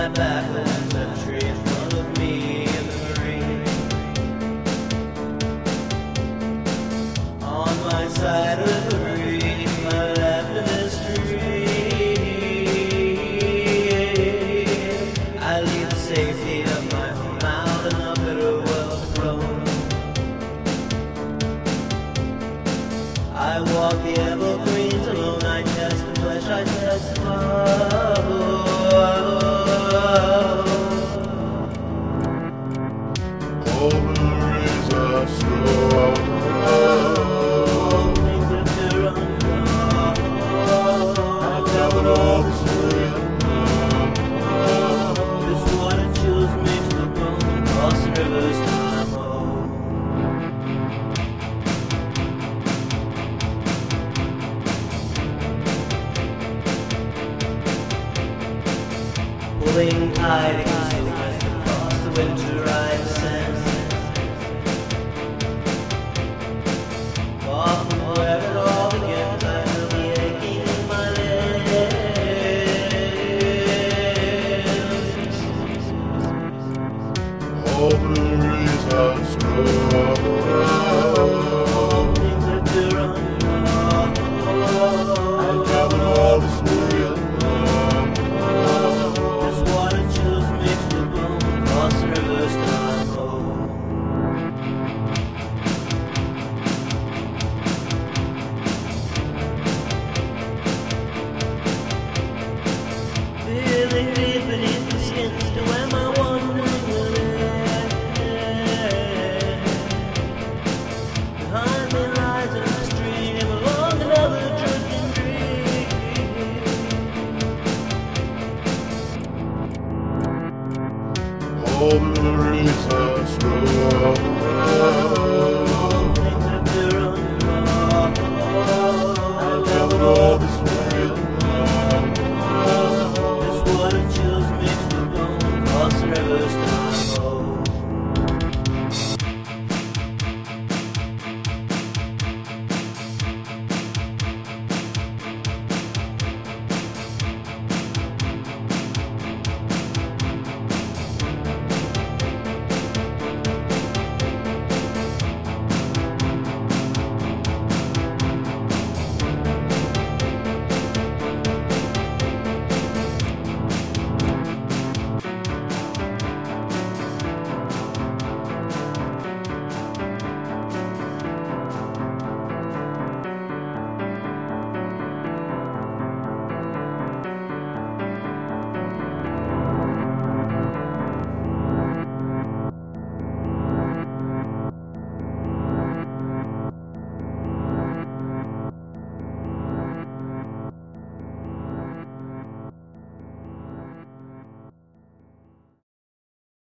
my back was a tree in front of me in the rain. On my side of the reef, my left in the stream. I leave the safety of my home out in a bitter world alone. I walk the evergreens alone. I test the flesh, I test the love. All memories are strong. All things that there are I've covered all the story. this water chills me to the bone. Cross the rivers to my home. Pulling tide against the west across the winter I descend. Far from where it all begins, I feel the aching in my limbs. All memories are strong. All things that there are I've covered all the story. this water chills me to the bone. Cross the rivers to my home. Feeling deep beneath the skin to where my wandering will end. Behind me lies a stream along another drifting dream. All memories are strong. All things that there are I've covered all the story. this water chills